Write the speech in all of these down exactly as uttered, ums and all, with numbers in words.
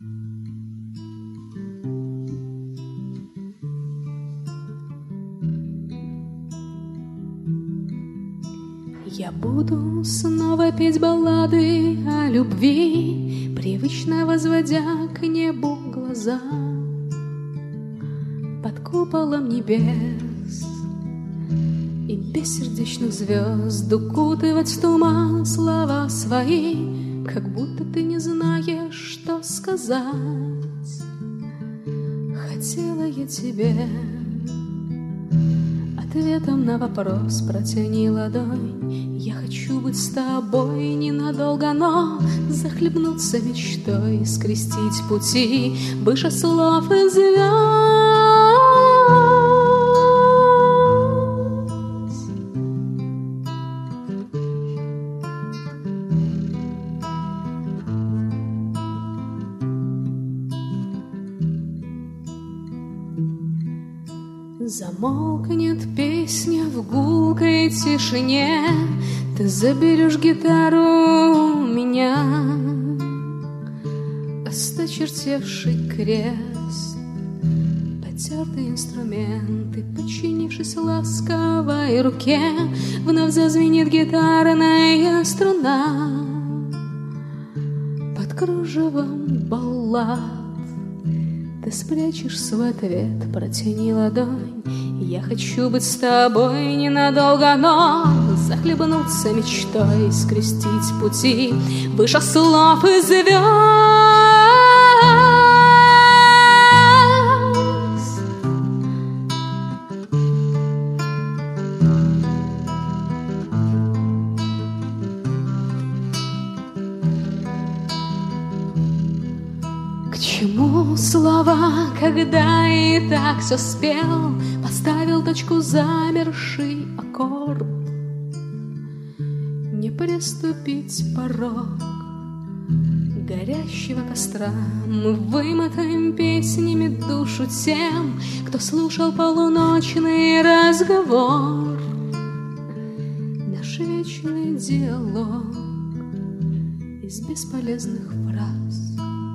Я буду снова петь баллады о любви, привычно возводя к небу глаза. Под куполом небес и бессердечных звезд укутывать в туман слова свои, как будто ты не знаешь, что сказать. Хотела я тебе ответом на вопрос, протяни ладонь. Я хочу быть с тобой ненадолго, но захлебнуться мечтой, скрестить пути выше слов и звезд. Замолкнет песня в гулкой тишине, ты заберешь гитару у меня, осточертевший крест, потертый инструмент, и, подчинившись ласковой руке, вновь зазвенит гитарная струна. Под кружевом баллад ты спрячешь свой ответ, протяни ладонь. Я хочу быть с тобой ненадолго, но захлебнуться мечтой, скрестить пути выше слов и звезд. К чему слова, когда и так все спел, поставил точку, замерший аккорд? Не приступить порог горящего костра, мы вымотаем песнями душу тем, кто слушал полуночный разговор. Наш вечный диалог из бесполезных фраз.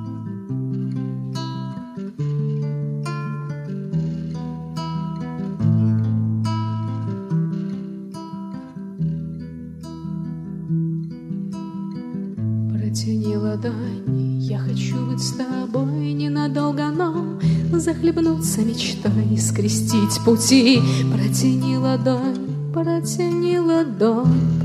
Протяни ладонь, я хочу быть с тобой ненадолго, но захлебнуться мечтой, скрестить пути. Протяни ладонь, протяни ладонь.